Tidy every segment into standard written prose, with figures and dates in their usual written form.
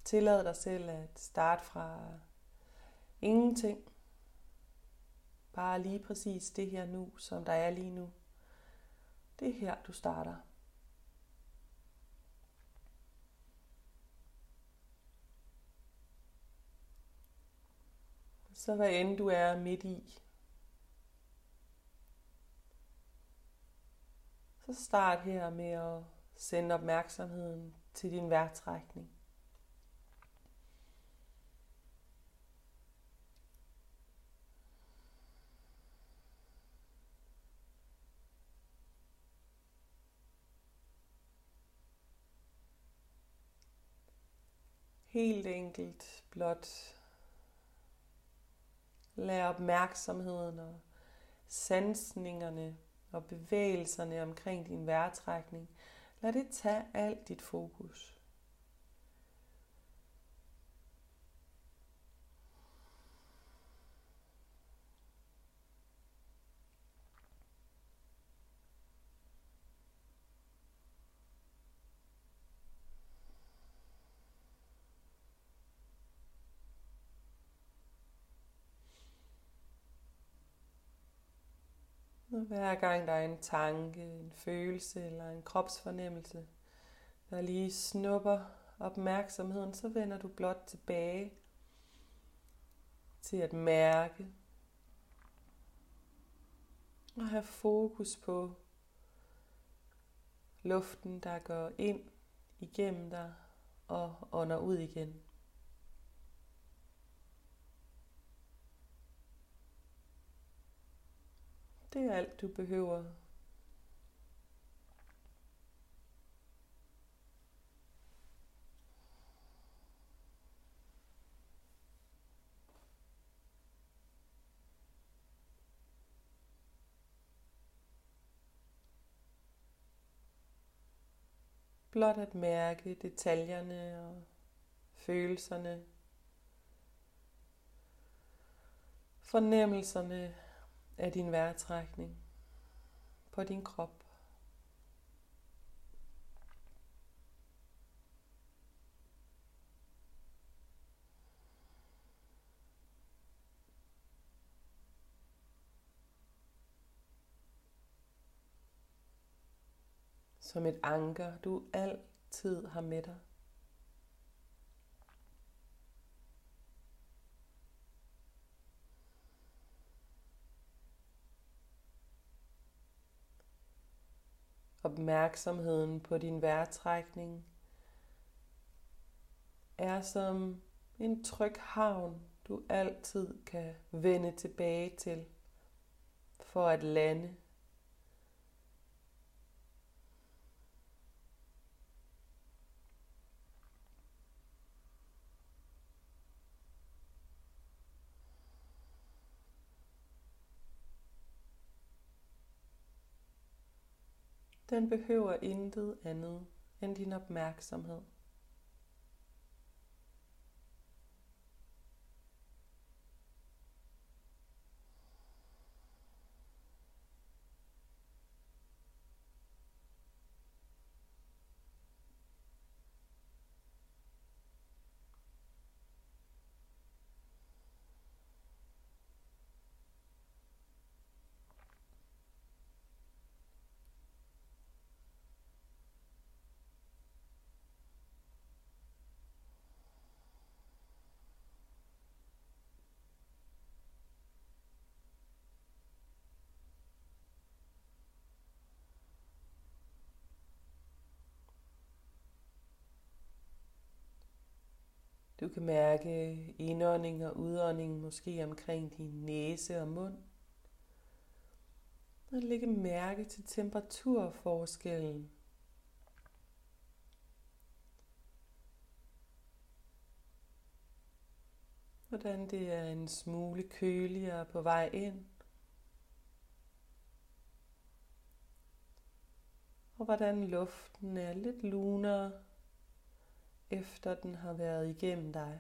Tillad dig selv at starte fra ingenting. Bare lige præcis det her nu, som der er lige nu. Det er her, du starter. Så hvad end du er midt i, så start her med at sende opmærksomheden til din vejrtrækning. Helt enkelt blot lad opmærksomheden og sansningerne og bevægelserne omkring din vejrtrækning, lad det tage alt dit fokus. Og hver gang der er en tanke, en følelse eller en kropsfornemmelse, der lige snupper opmærksomheden, så vender du blot tilbage til at mærke og have fokus på luften, der går ind igennem dig og ånder ud igen. Det er alt, du behøver. Blot at mærke detaljerne og følelserne, fornemmelserne af din vejrtrækning på din krop. Som et anker, du altid har med dig. Opmærksomheden på din vejrtrækning er som en tryg havn, du altid kan vende tilbage til for at lande. Den behøver intet andet end din opmærksomhed. Du kan mærke indånding og udånding måske omkring din næse og mund. Og lægge mærke til temperaturforskellen. Hvordan det er en smule køligere på vej ind. Og hvordan luften er lidt lunere, efter den har været igennem dig.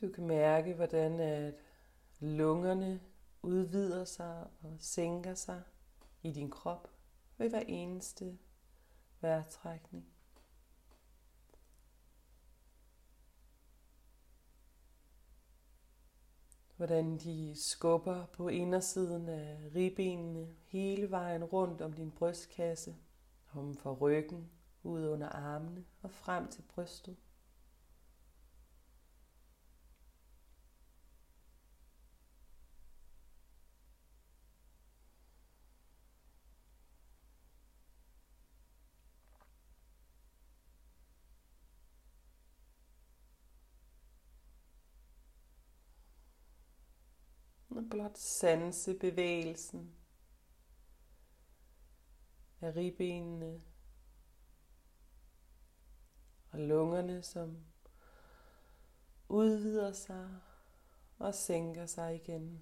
Du kan mærke, hvordan at lungerne udvider sig og sænker sig i din krop ved hver eneste vejrtrækning. Hvordan de skubber på indersiden af ribbenene hele vejen rundt om din brystkasse, om for ryggen, ud under armene og frem til brystet. Og blot sanse bevægelsen af ribbenene og lungerne, som udvider sig og sænker sig igen.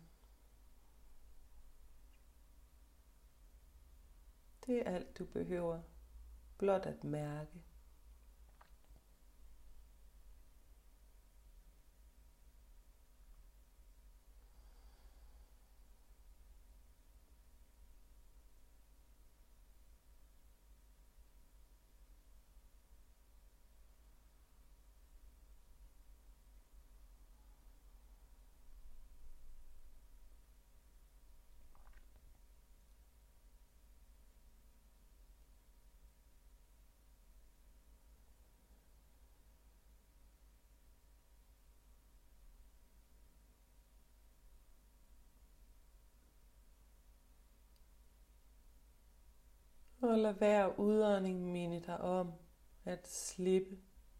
Det er alt, du behøver blot at mærke. Og lad hver udånding minde dig om at slippe.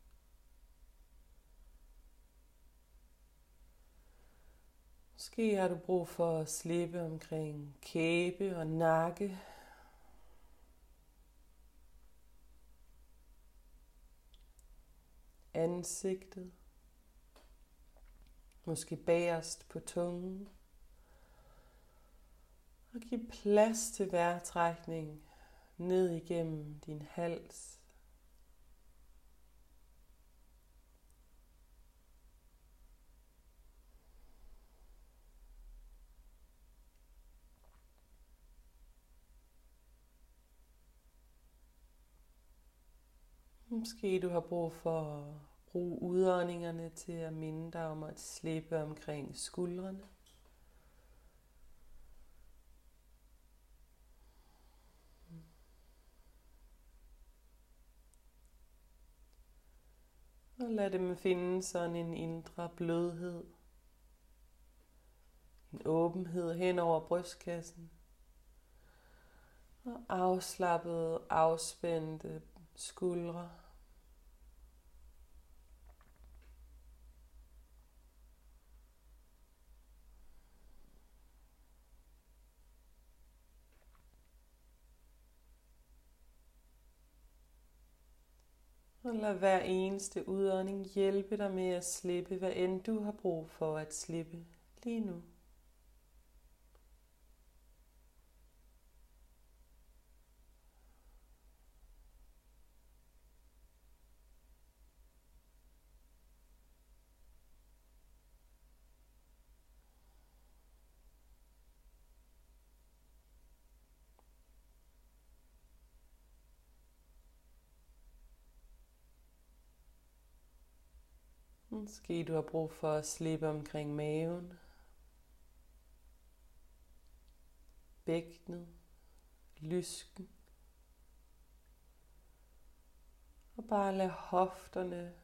Måske har du brug for at slippe omkring kæbe og nakke. Ansigtet. Måske bagerst på tungen. Og giv plads til vejrtrækning ned igennem din hals. Måske du har brug for at bruge udåndingerne til at minde dig om at slippe omkring skuldrene. Og lad dem finde sådan en indre blødhed. En åbenhed hen over brystkassen. Og afslappede, afspændte skuldre. Og lad hver eneste udånding hjælpe dig med at slippe, hvad end du har brug for at slippe lige nu. Måske du har brug for at slippe omkring maven, bækkenet, lysken. Og bare lad hofterne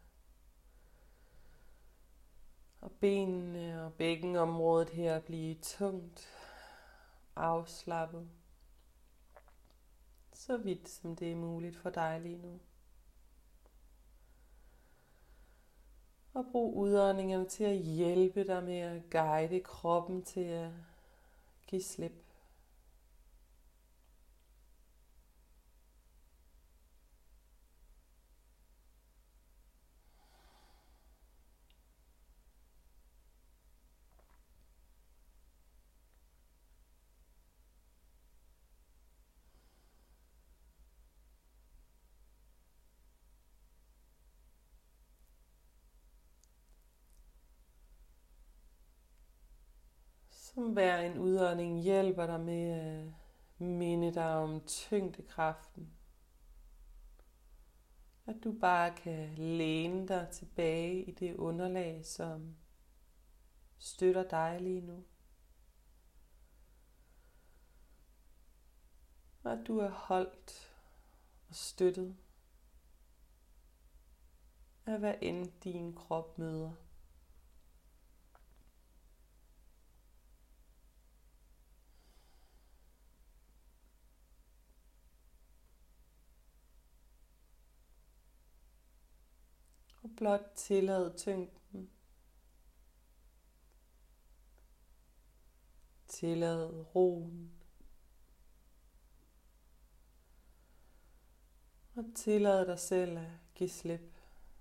og benene og bækkenområdet her blive tungt, afslappet. Så vidt som det er muligt for dig lige nu. Og brug udåndingerne til at hjælpe dig med at guide kroppen til at give slip. Som hver en udånding hjælper dig med at minde dig om tyngdekraften. At du bare kan læne dig tilbage i det underlag, som støtter dig lige nu. Og at du er holdt og støttet af hvad end din krop møder. Og blot tillad tyngden. Tillad roen. Og tillad dig selv at give slip.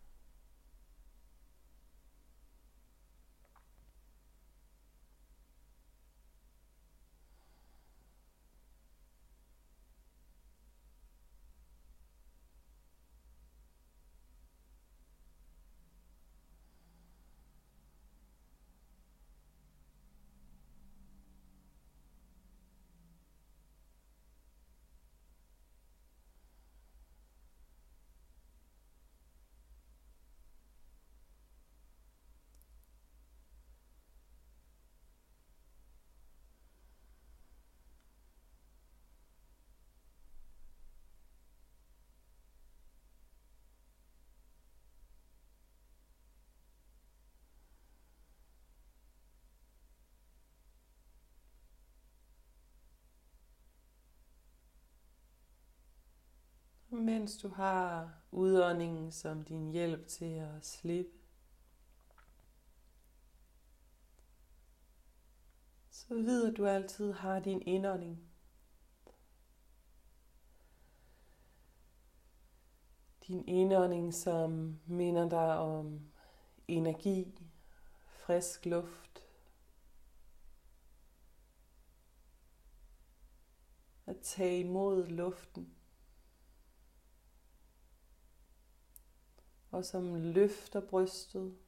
Mens du har udåndingen som din hjælp til at slippe, så vid at du altid har din indånding. Din indånding, som minder dig om energi, frisk luft, at tage imod luften, og som løfter brystet,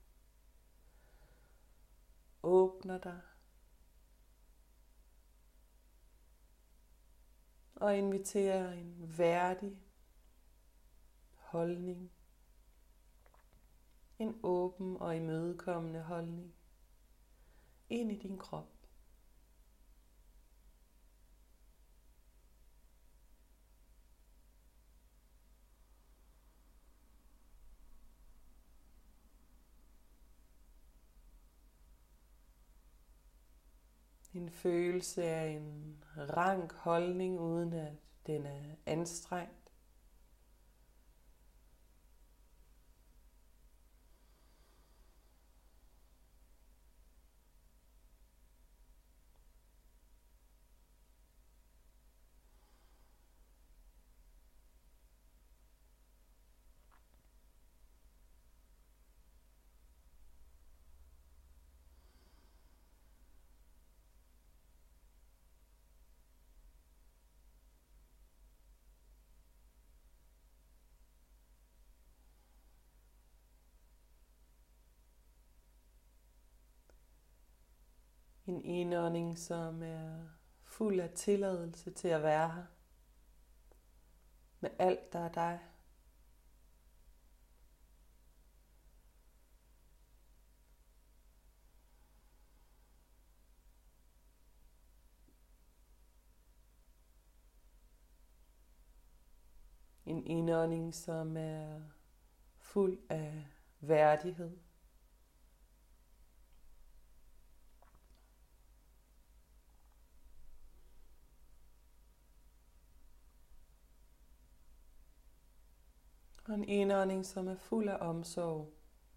åbner dig og inviterer en værdig holdning, en åben og imødekommende holdning ind i din krop. En følelse af en rank holdning, uden at den er anstrengt. En indånding, som er fuld af tilladelse til at være her. Med alt, der er dig. En indånding, som er fuld af værdighed. Og en indånding, som er fuld af omsorg.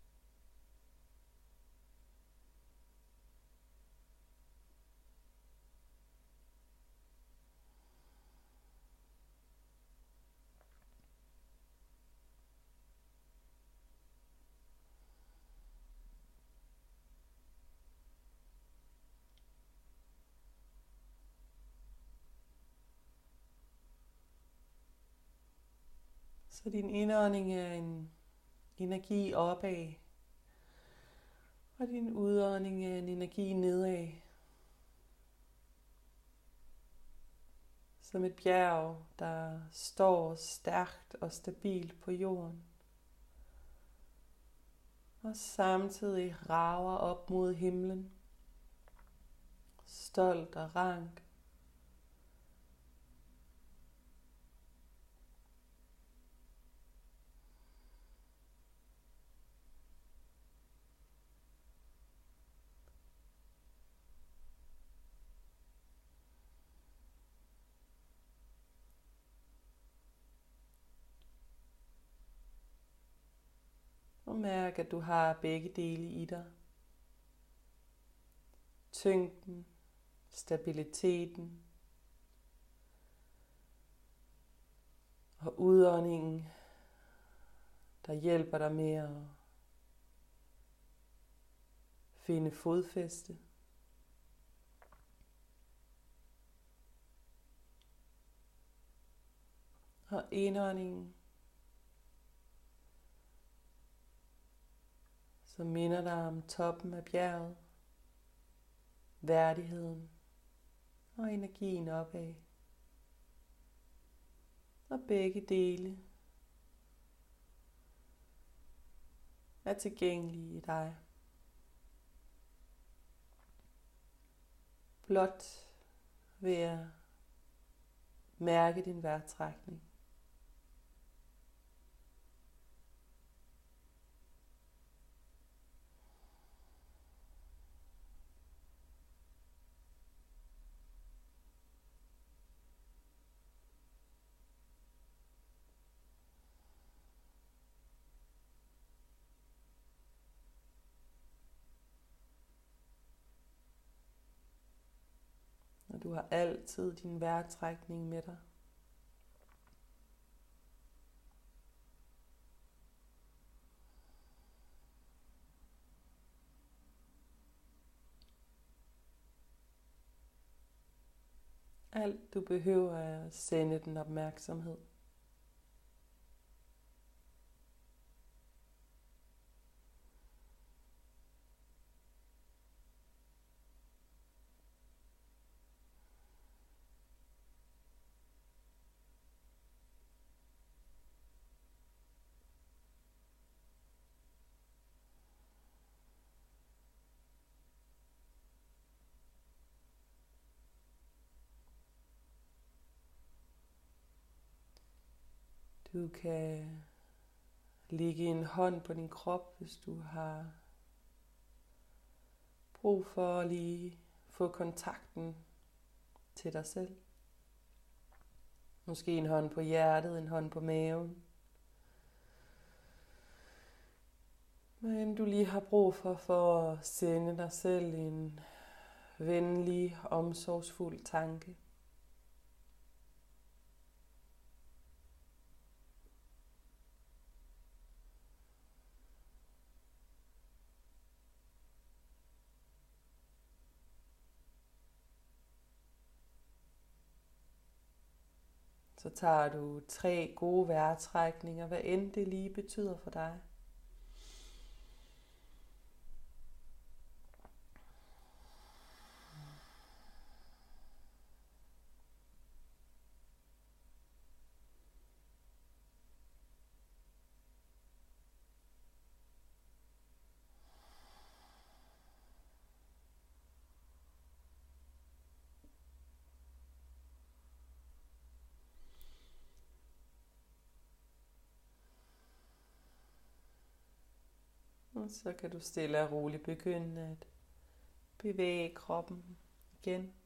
Så din indånding er en energi opad, og din udånding er en energi nedad. som et bjerg, der står stærkt og stabilt på jorden, og samtidig rager op mod himlen, stolt og rank. Og mærk, at du har begge dele i dig. Tyngden, stabiliteten og udåndingen, der hjælper dig med at finde fodfæste. Og indåndingen, som minder dig om toppen af bjerget, værdigheden og energien opad. Og begge dele er tilgængelige i dig. Blot ved at mærke din vejrtrækning. Og du har altid din vejrtrækning med dig. Alt du behøver er at sende den opmærksomhed. Du kan lægge en hånd på din krop, hvis du har brug for at lige få kontakten til dig selv. Måske en hånd på hjertet, en hånd på maven. Men du lige har brug for at sende dig selv en venlig, omsorgsfuld tanke. Så tager du 3 gode vejrtrækninger, hvad end det lige betyder for dig. Og så kan du stille og roligt begynde at bevæge kroppen igen.